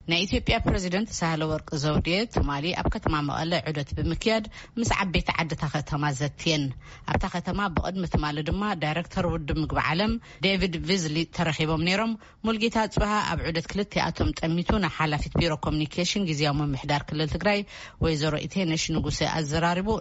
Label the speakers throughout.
Speaker 1: ኢትዮጵያ ፕሬዝዳንት ሳህለወርቅ ዘውዴ ትማሊ ኣብ ከተማ መቐለ ዕደት ብምክያድ ምስ ዓበይቲ ዓድታ ከተማ ዘትየን ኣብታ ከተማ ብቅድሚ ትማሊ ድማ ዳይሬክተር ውድብ ምግቢ ዓለም ዴቪድ ቪዝሊ ተረኺቦም ነይሮም። ሙልጌታ ጽባህ ኣብ ዕደት ክልቲኣቶም ጠሚቱ ናይ ሓላፊት ቢሮ ኮሙኒኬሽን ግዚያዊ ምምሕዳር ክልል ትግራይ ወይዘሮ ኢቴነሽ ንጉሴ አዘራሪቡ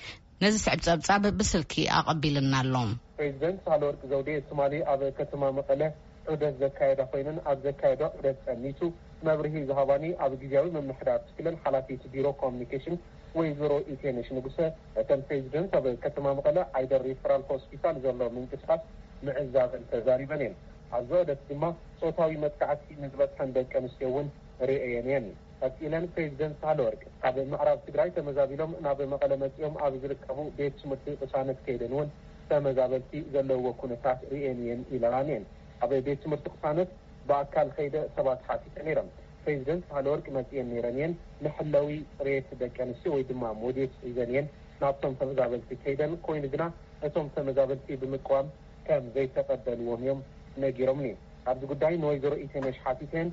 Speaker 1: ነዚ ፀብጻብ ብስልኪ ኣቀቢልና ኣሎም።
Speaker 2: ፕሬዝዳንት ሳህለወርቅ ዘውዴ ትማሊ ኣብ ከተማ መቐለ ዕደት ዘካየዳ ኮይነን ኣብ ዘካየዳ ዕደት ጠሚቱ መብርሂ ዝሃባኒ ኣብ ግዚያዊ ምምሕዳር ክልል ሓላፊት ቢሮ ኮሙኒኬሽን ወይዘሮ ኢቴነሽ ንጉሴ እተን ፕሬዝዳንት ኣብ ከተማ መቐለ ዓይደር ሪፈራል ሆስፒታል ዘሎ ምንቅስቃስ ምዕዛብን ተዛሪበን እየን። ኣብዚ ዕደት ድማ ፆታዊ መጥቃዕቲ ንዝበፅሐን ደቂ ኣንስትዮ እውን ርአየን እየን። ቀፂለን ፕሬዝዳንት ሳህለወርቅ ኣብ ምዕራብ ትግራይ ተመዛቢሎም ናብ መቐለ መፅኦም ኣብ ዝርከቡ ቤት ትምህርቲ ቅሳነት ከይደን እውን ተመዛበልቲ ዘለውዎ ኩነታት ርአየን እየን ኢለናን እየን። ኣብ ቤት ትምህርቲ ቅሳነት በአካል ከይደ ሰባት ሓቲተ ነይሮም። ፕሬዝዳንት ሳህለወርቅ መፅአን ነይረን እየን ንሕላዊ ፅሬት ደቂ ኣንስትዮ ወይ ድማ ሞዴስ ሒዘን እየን ናብቶም ተመዛበልቲ ከይደን ኮይኑ ግና እቶም ተመዛበልቲ ብምቅዋም ከም ዘይተቀበልዎም እዮም ነጊሮም እየን። ኣብዚ ጉዳይ ንወይዘሮ ኢቴነሽ ሓቲተን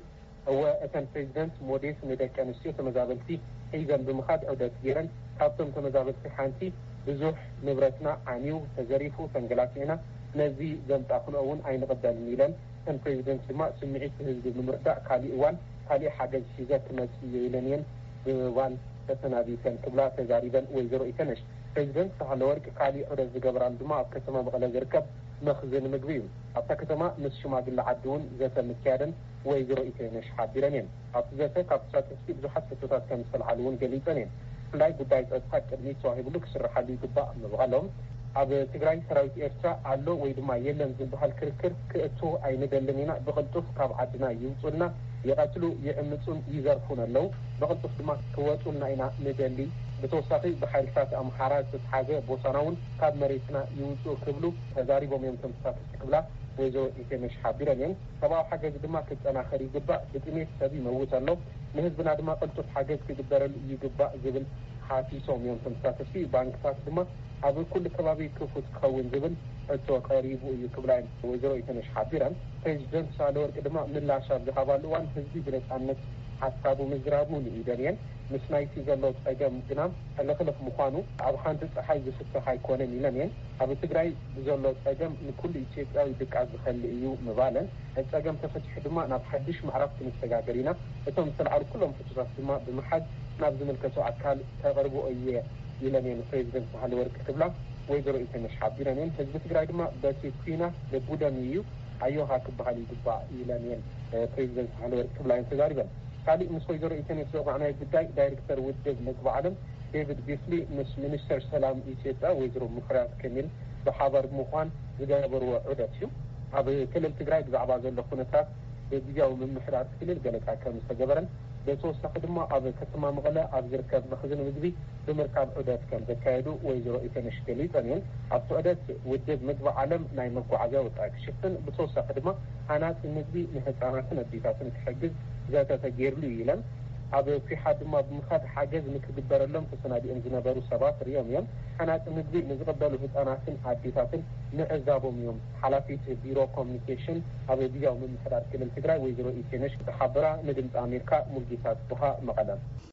Speaker 2: እተን ፕሬዝዳንት ሞዴስ ንደቂ ኣንስትዮ ተመዛበልቲ ሒዘን ብምኻድ ዕደት ገይረን ካብቶም ተመዛበልቲ ሓንቲ ብዙሕ ንብረትና ዓንዩ ተዘሪፉ ተንገላቲዕና ነዚ ዘምጣኽኖ እውን ኣይንቕበልን ኢለን እተን ፕሬዝዳንት ድማ ስምዒት ህዝቢ ንምርዳእ ካሊእ እዋን ካሊእ ሓገዝ ሒዘ ክመፅእ እየ ኢለን እየን ብምባል ተሰናቢተን ክብላ ተዛሪበን ወይዘሮ ኢቴነሽ። ፕሬዝዳንት ሳህለወርቅ ካሊእ ዕደት ዝገበራሉ ድማ ኣብ ከተማ መቐለ ዝርከብ መኽዘን ምግቢ እዩ። ኣብታ ከተማ ምስ ሽማግለ ዓዲ እውን ዘተ ምክያደን ወይዘሮ ኢቴነሽ ሓቢረን እየን። ኣብቲ ዘተ ካብ ተሳተፍቲ ብዙሓት ሕቶታት ከም ዝተለዓሉ እውን ገሊፀን እየን። ብፍላይ ጉዳይ ፀጥታ ቅድሚት ተዋሂብሉ ክስራሓሉ ይግባእ ምባሎም ኣብ ትግራይ ሰራዊት ኤርትራ ኣሎ ወይ ድማ የለን ዝበሃል ክርክር ክእቱ ኣይንደልን ኢና። ብቅልጡፍ ካብ ዓድና ይውፁልና ይቀትሉ ይዕምፁን ይዘርፉን ኣለው። ብቅልጡፍ ድማ ክወጡና ኢና ንደሊ። ብተወሳኺ ብሓይልታት ኣምሓራ ዝተተሓዘ ቦታና እውን ካብ መሬትና ይውፁ ክብሉ ተዛሪቦም እዮም ተመሳተፍቲ ክብላ ወይዘሮ ኢቴነሽ ሓቢረን እየን። ሰብኣዊ ሓገዝ ድማ ክጠናኸር ይግባእ፣ ብጥሜት ሰብ ይመውት ኣሎ፣ ንህዝብና ድማ ቅልጡፍ ሓገዝ ክግበረሉ ይግባእ ዝብል ሓቲሶም እዮም ተመሳተፍቲ። ባንክታት ድማ ኣብ ኩሉ ከባቢ ክፉት ክኸውን ዝብል እቶ ቀሪቡ እዩ ክብላ ወይዘሮ ኢቴነሽ ሓቢረን። ፕሬዝዳንት ሳህለወርቅ ድማ ምላሽ ኣብ ዝሃባሉ እዋን ህዝቢ ብነፃነት ሓሳቡ ምዝራቡ ንኢደን እየን። ምስ ናይቲ ዘሎ ፀገም ግና ሕልክልክ ምኳኑ ኣብ ሓንቲ ፀሓይ ዝፍትሕ ኣይኮነን ኢለን እየን። ኣብ ትግራይ ብዘሎ ፀገም ንኩሉ ኢትዮጵያዊ ድቃስ ዝኸሊ እዩ ምባለን ፀገም ተፈቲሑ ድማ ናብ ሓድሽ ምዕራፍ ክንሰጋገር ኢና እቶም ዝተለዓሉ ኩሎም ሕቶታት ድማ ብምሓዝ ናብ ዝምልከቶ ኣካል ተቐርቦ እየ ኢለን እየን ፕሬዝዳንት ሳህለወርቅ ክብላ ወይዘሮ ኢቴነሽ ሓቢረን እየን። ህዝቢ ትግራይ ድማ በቲ ኩናት ልቡደን እዩ ኣዮሃ ክበሃል ይግባእ ኢለን እየን ፕሬዝዳንት ሳህለወርቅ ክብላ እየን ተዛሪበን። ካሊእ ምስ ወይዘሮ ኢቴነሽ ዘውቃዕናይ ጉዳይ ዳይሬክተር ውድብ ምግቢ ዓለም ዴቪድ ቪዝሊ ምስ ሚኒስተር ሰላም ኢትዮጵያ ወይዘሮ ምክርያት ከሚል ብሓባር ምኳን ዝገበርዎ ዕደት እዩ። ኣብ ክልል ትግራይ ብዛዕባ ዘሎ ኩነታት ብግዚያዊ ምምሕዳር ክልል ገለጻ ከም ዝተገበረን ብተወሳኺ ድማ ኣብ ከተማ መቐለ ኣብ ዝርከብ መኽዘን ምግቢ ብምርካብ ዕደት ከም ዘካየዱ ወይዘሮ ኢቴነሽ ገሊፀን እየን። ኣብቲ ዕደት ውድብ ምግቢ ዓለም ናይ መጓዓዝያ ወፃኢ ክሽፍን ብተወሳኺ ድማ ሃናፂ ምግቢ ንህፃናትን ኣዴታትን ክሕግዝ ዘተ ተገይርሉ ኢለን ኣብ ኩሓ ድማ ብምኻድ ሓገዝ ንክግበረሎም ተሰናዲኦም ዝነበሩ ሰባት ርዮም እዮም። ሃናፂ ምግቢ ንዝቕበሉ ህፃናትን ኣዴታትን ምዕዛቦም እዮም ሓላፊት ቢሮ ኮሙኒኬሽን ኣብ ግዚያዊ ምምሕዳር ክልል ትግራይ ወይዘሮ ኢቴነሽ ተሓብራ ንድምፂ ኣሜሪካ ሙልጌታ ጽቡሃ መቐለ